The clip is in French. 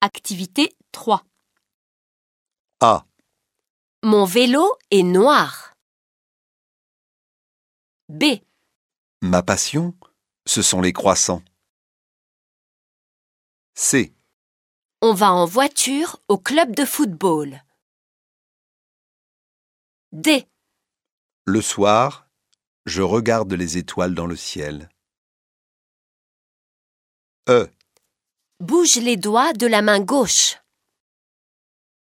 Activité 3. A. Mon vélo est noir. B. Ma passion, ce sont les croissants. C. On va en voiture au club de football. D. Le soir, je regarde les étoiles dans le ciel. E. Bouge les doigts de la main gauche.